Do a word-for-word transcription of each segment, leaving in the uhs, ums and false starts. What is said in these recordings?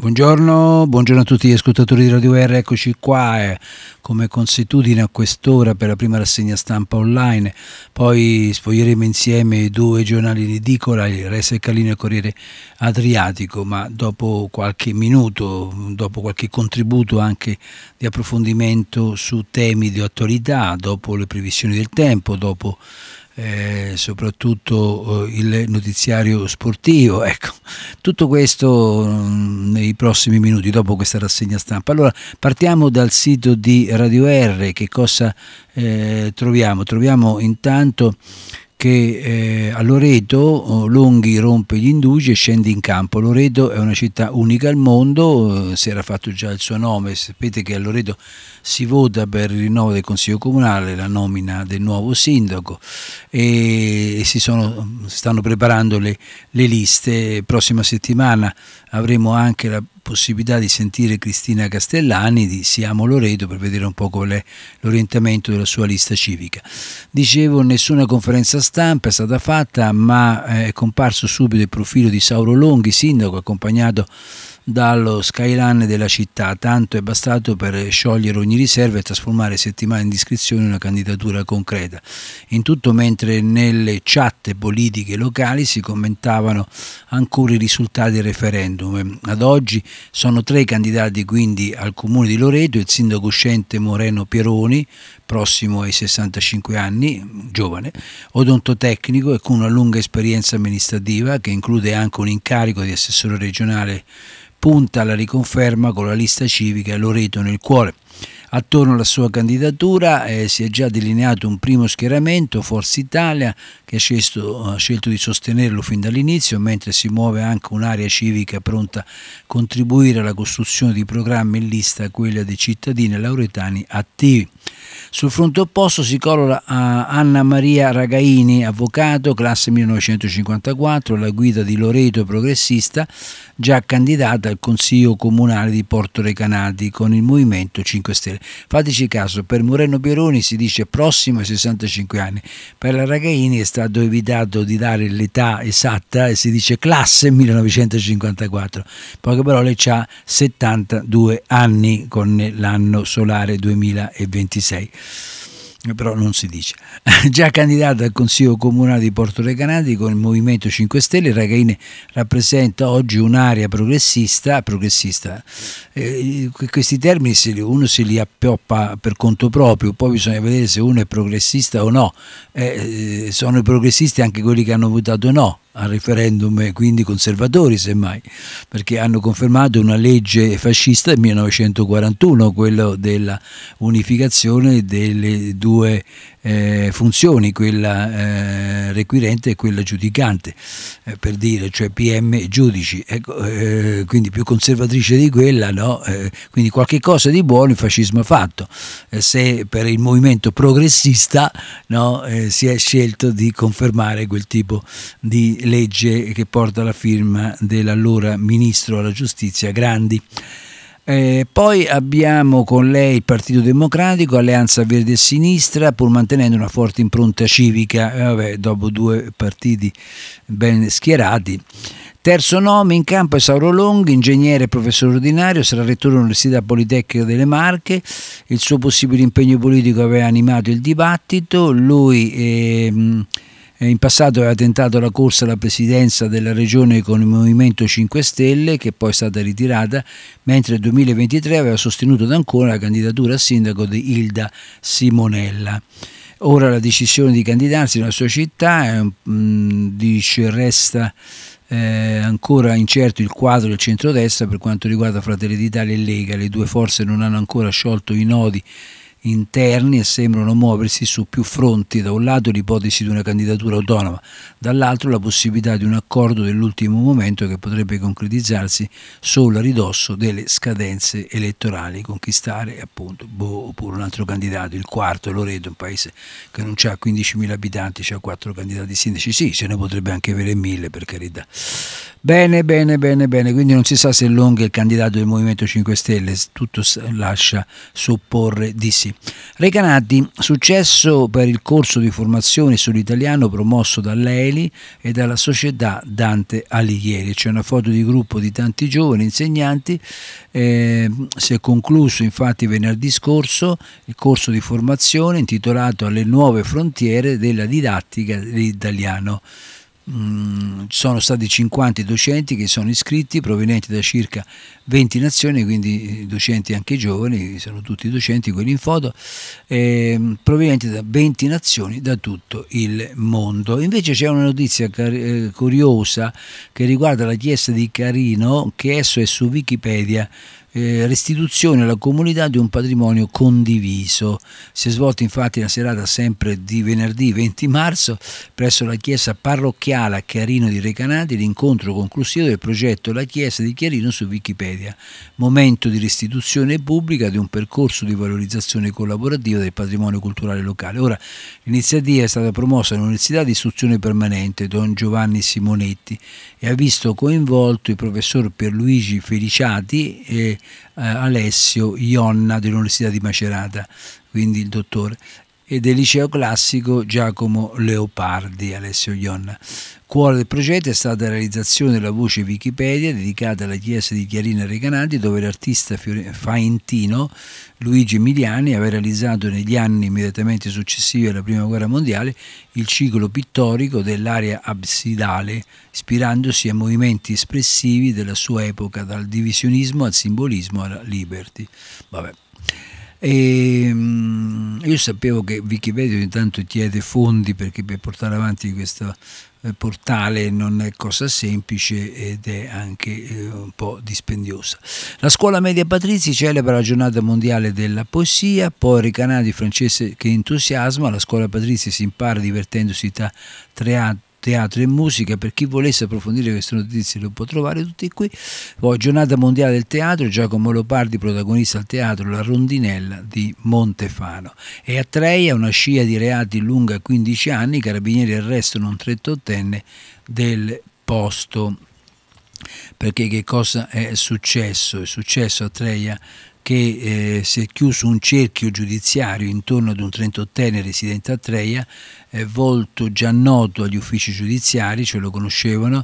Buongiorno, buongiorno a tutti gli ascoltatori di Radio R, eccoci qua, eh, come consuetudine a quest'ora per la prima rassegna stampa online, poi sfoglieremo insieme i due giornali di edicola, il Re Seccalino e il Corriere Adriatico, ma dopo qualche minuto, dopo qualche contributo anche di approfondimento su temi di attualità, dopo le previsioni del tempo, dopo Eh, soprattutto eh, il notiziario sportivo, ecco, tutto questo mh, nei prossimi minuti dopo questa rassegna stampa. Allora partiamo dal sito di Radio R. Che cosa eh, troviamo? Troviamo intanto che eh, a Loreto oh, Longhi rompe gli indugi e scende in campo. Loreto è una città unica al mondo, eh, si era fatto già il suo nome, sapete che a Loreto si vota per il rinnovo del Consiglio Comunale, la nomina del nuovo sindaco, e, e si, sono, si stanno preparando le, le liste. Prossima settimana avremo anche la possibilità di sentire Cristina Castellani di Siamo Loreto per vedere un po' qual è l'orientamento della sua lista civica. Dicevo, nessuna conferenza stampa è stata fatta, ma è comparso subito il profilo di Sauro Longhi, sindaco, accompagnato dallo skyline della città. Tanto è bastato per sciogliere ogni riserva e trasformare settimane di iscrizione in una candidatura concreta. In tutto mentre nelle chat politiche locali si commentavano ancora i risultati del referendum. Ad oggi sono tre candidati quindi al comune di Loreto: il sindaco uscente Moreno Pieroni, prossimo ai sessantacinque anni, giovane, odontotecnico e con una lunga esperienza amministrativa che include anche un incarico di assessore regionale, punta alla riconferma con la lista civica Loreto nel cuore. Attorno alla sua candidatura eh, si è già delineato un primo schieramento, Forza Italia, che ha scelto, ha scelto di sostenerlo fin dall'inizio, mentre si muove anche un'area civica pronta a contribuire alla costruzione di programmi in lista, quella dei cittadini e lauretani attivi. Sul fronte opposto si colloca Anna Maria Ragaini, avvocato, classe millenovecentocinquantaquattro, alla guida di Loreto Progressista, già candidata al Consiglio Comunale di Porto Recanati con il Movimento cinque Stelle. Fateci caso, per Moreno Pieroni si dice prossimo ai sessantacinque anni, per la Ragaini è stato evitato di dare l'età esatta e si dice classe millenovecentocinquantaquattro, poche parole, c'ha settantadue anni con l'anno solare duemilaventisei. Però non si dice. Già candidata al Consiglio Comunale di Porto Recanati con il Movimento cinque Stelle, Ragaini rappresenta oggi un'area progressista, progressista. Eh, questi termini se uno se li appioppa per conto proprio, poi bisogna vedere se uno è progressista o no. Eh, sono i progressisti anche quelli che hanno votato no al referendum, quindi conservatori semmai, perché hanno confermato una legge fascista del millenovecentoquarantuno, quello della unificazione delle due eh, funzioni, quella eh, requirente e quella giudicante, eh, per dire, cioè P M e giudici, ecco, eh, quindi più conservatrice di quella, no? Eh, quindi qualche cosa di buono il fascismo ha fatto. Eh, se per il movimento progressista, no, eh, si è scelto di confermare quel tipo di legge che porta la firma dell'allora ministro alla giustizia Grandi. Eh, poi abbiamo con lei il Partito Democratico, Alleanza Verdi e Sinistra, pur mantenendo una forte impronta civica, eh, vabbè, dopo due partiti ben schierati. Terzo nome in campo è Sauro Longhi, ingegnere e professore ordinario, sarà rettore dell'Università Politecnica delle Marche. Il suo possibile impegno politico aveva animato il dibattito. Lui ehm, in passato aveva tentato la corsa alla presidenza della regione con il Movimento cinque Stelle, che poi è stata ritirata, mentre nel duemilaventitré aveva sostenuto da ancora la candidatura a sindaco di Ilda Simonella. Ora la decisione di candidarsi nella sua città, eh, mh, dice, resta eh, ancora incerto il quadro del centrodestra per quanto riguarda Fratelli d'Italia e Lega. Le due forze non hanno ancora sciolto i nodi interni e sembrano muoversi su più fronti: da un lato l'ipotesi di una candidatura autonoma, dall'altro la possibilità di un accordo dell'ultimo momento che potrebbe concretizzarsi solo a ridosso delle scadenze elettorali, conquistare appunto boh, oppure un altro candidato, il quarto, Loreto, un paese che non ha quindicimila abitanti, c'ha quattro candidati sindaci, sì, se ne potrebbe anche avere mille, per carità. Bene, bene, bene, bene, quindi non si sa se Longhi è il candidato del Movimento cinque Stelle, tutto lascia supporre di sì. Recanati, successo per il corso di formazione sull'italiano promosso dall'E L I e dalla società Dante Alighieri. C'è una foto di gruppo di tanti giovani insegnanti, eh, si è concluso infatti venerdì scorso il corso di formazione intitolato Alle nuove frontiere della didattica dell'italiano. Mm, sono stati cinquanta docenti che sono iscritti, provenienti da circa venti nazioni, quindi docenti anche giovani, sono tutti docenti quelli in foto, eh, provenienti da venti nazioni da tutto il mondo. Invece c'è una notizia car- eh, curiosa che riguarda la chiesa di Carino, che esso è su Wikipedia. Eh, restituzione alla comunità di un patrimonio condiviso. Si è svolta infatti la serata sempre di venerdì venti marzo presso la chiesa parrocchiale a Chiarino di Recanati l'incontro conclusivo del progetto La Chiesa di Chiarino su Wikipedia, momento di restituzione pubblica di un percorso di valorizzazione collaborativa del patrimonio culturale locale. Ora, l'iniziativa è stata promossa all'Università di Istruzione Permanente Don Giovanni Simonetti e ha visto coinvolto il professor Pierluigi Feliciati e eh, Alessio Ionna dell'Università di Macerata, quindi il dottore, e del liceo classico Giacomo Leopardi. Alessio Ionna. Cuore del progetto è stata la realizzazione della voce Wikipedia dedicata alla chiesa di Chiarina Recanati, dove l'artista faentino Luigi Emiliani aveva realizzato negli anni immediatamente successivi alla Prima Guerra Mondiale il ciclo pittorico dell'area absidale, ispirandosi a movimenti espressivi della sua epoca, dal divisionismo al simbolismo alla liberty. Vabbè. E, um, io sapevo che Wikipedia ogni tanto chiede fondi perché per portare avanti questo eh, portale non è cosa semplice ed è anche eh, un po' dispendiosa. La scuola media Patrizzi celebra la giornata mondiale della poesia, poi Recanati francese che entusiasma, la scuola Patrizzi si impara divertendosi tra tre teatro e musica. Per chi volesse approfondire queste notizie lo può trovare tutti qui. Poi giornata mondiale del teatro, Giacomo Leopardi protagonista al teatro La Rondinella di Montefano. E a Treia una scia di reati lunga quindici anni, i carabinieri arrestano un trentottenne del posto. Perché che cosa è successo? È successo a Treia che eh, si è chiuso un cerchio giudiziario intorno ad un trentottenne residente a Treia, eh, volto già noto agli uffici giudiziari, cioè lo conoscevano.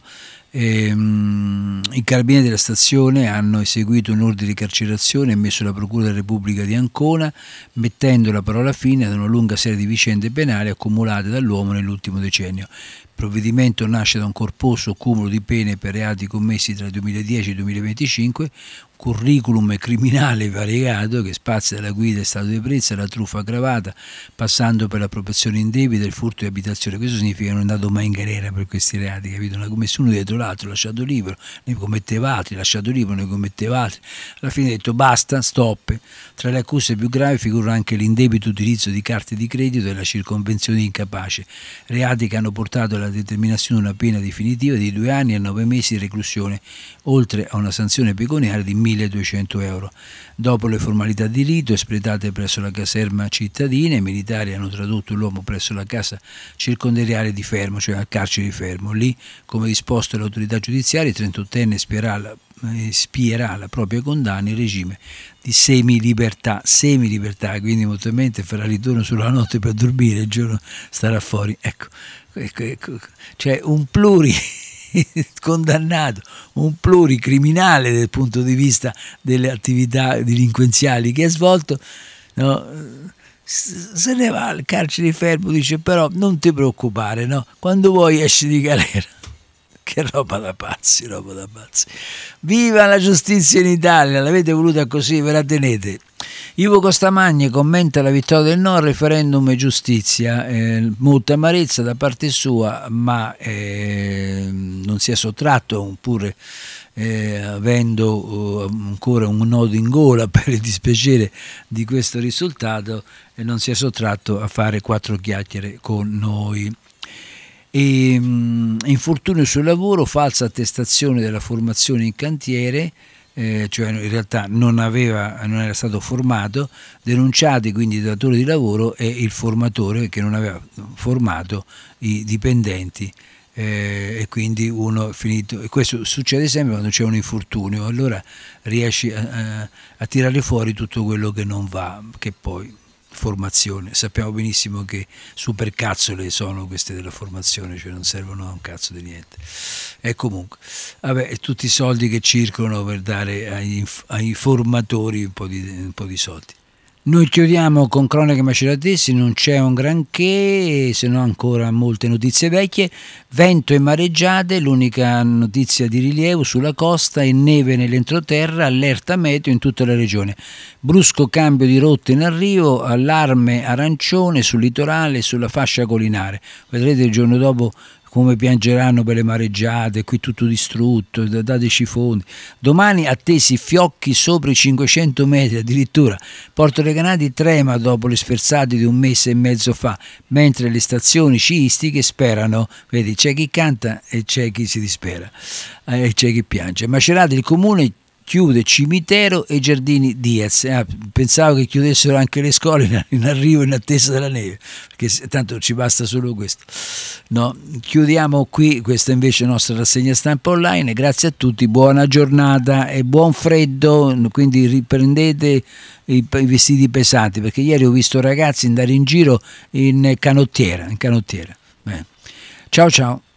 Ehm, I carabinieri della stazione hanno eseguito un ordine di carcerazione emesso dalla Procura della Repubblica di Ancona, mettendo la parola fine ad una lunga serie di vicende penali accumulate dall'uomo nell'ultimo decennio. Il provvedimento nasce da un corposo cumulo di pene per reati commessi tra il duemiladieci e il duemilaventicinque, curriculum criminale variegato che spazia dalla guida in stato di ebbrezza alla truffa aggravata, passando per l'appropriazione indebita e il furto di abitazione. Questo significa che non è andato mai in galera per questi reati, capito? Ne ha commesso uno dietro l'altro, lasciato libero, ne commetteva altri, lasciato libero, ne commetteva altri. Alla fine ha detto basta, stop. Tra le accuse più gravi figura anche l'indebito utilizzo di carte di credito e la circonvenzione di incapace, reati che hanno portato alla determinazione di una pena definitiva di due anni e nove mesi di reclusione, oltre a una sanzione pecuniaria di milleduecento euro. Dopo le formalità di rito espletate presso la caserma cittadina, i militari hanno tradotto l'uomo presso la casa circondariale di Fermo, cioè al carcere di Fermo. Lì, come disposto dall'autorità giudiziaria, il trentottenne spierà la, spierà la propria condanna in regime di semilibertà, semilibertà, quindi molto mente farà ritorno sulla notte per dormire, il giorno starà fuori. Ecco, ecco, ecco. Cioè un pluri condannato, un pluricriminale dal punto di vista delle attività delinquenziali che ha svolto, no? Se ne va al carcere di Fermo, dice però non ti preoccupare, no? Quando vuoi esci di galera. Che roba da pazzi, roba da pazzi. Viva la giustizia in Italia, l'avete voluta così, ve la tenete. Ivo Costamagni commenta la vittoria del no al referendum e giustizia, eh, molta amarezza da parte sua, ma eh, non si è sottratto, oppure eh, avendo uh, ancora un nodo in gola per il dispiacere di questo risultato, eh, non si è sottratto a fare quattro chiacchiere con noi. E, um, infortunio sul lavoro, falsa attestazione della formazione in cantiere, eh, cioè in realtà non, aveva, non era stato formato, denunciati quindi il datore di lavoro e il formatore che non aveva formato i dipendenti eh, e quindi uno è finito, e questo succede sempre quando c'è un infortunio, allora riesci a, a, a tirare fuori tutto quello che non va, che poi formazione, sappiamo benissimo che supercazzole sono queste della formazione, cioè non servono a un cazzo di niente. E comunque, vabbè, tutti i soldi che circolano per dare ai, ai formatori un po' di, un po' di soldi. Noi chiudiamo con Cronache Maceratesi, non c'è un granché, se no ancora molte notizie vecchie. Vento e mareggiate, l'unica notizia di rilievo sulla costa, e neve nell'entroterra, allerta meteo in tutta la regione. Brusco cambio di rotta in arrivo, allarme arancione sul litorale e sulla fascia collinare. Vedrete il giorno dopo come piangeranno per le mareggiate, qui tutto distrutto, dateci fondi. Domani attesi fiocchi sopra i cinquecento metri addirittura. Porto Recanati trema dopo le sferzate di un mese e mezzo fa, mentre le stazioni sciistiche sperano. Vedi, c'è chi canta e c'è chi si dispera, e eh, c'è chi piange. Macerata, il comune chiude cimitero e giardini Diaz. Ah, pensavo che chiudessero anche le scuole in arrivo in attesa della neve, perché tanto ci basta solo questo. No, chiudiamo qui questa invece nostra rassegna stampa online. Grazie a tutti, buona giornata e buon freddo, quindi riprendete i, i vestiti pesanti, perché ieri ho visto ragazzi andare in giro in canottiera, in canottiera. Bene. Ciao ciao.